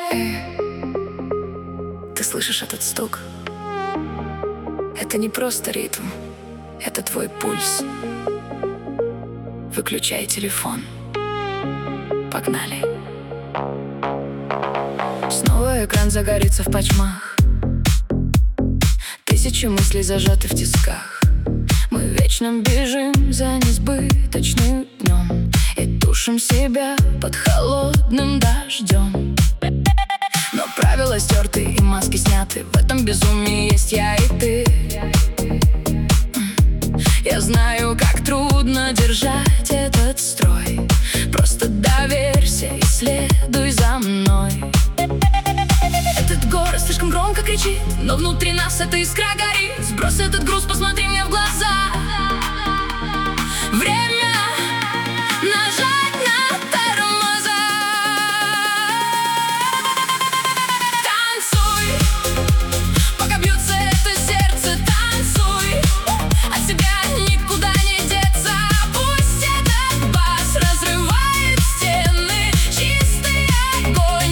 Ты слышишь этот стук? Это не просто ритм, это твой пульс. Выключай телефон. Погнали. Снова экран загорится в потьмах. Тысячи мыслей зажаты в тисках. Мы вечно бежим за несбыточным днем и тушим себя под холодным дождем. Но правила стерты и маски сняты. В этом безумии есть я и ты. Я знаю, как трудно держать этот строй. Просто доверься и следуй за мной. Этот город слишком громко кричит, но внутри нас эта искра горит. Сбрось этот груз, посмотри мне в глаза. Время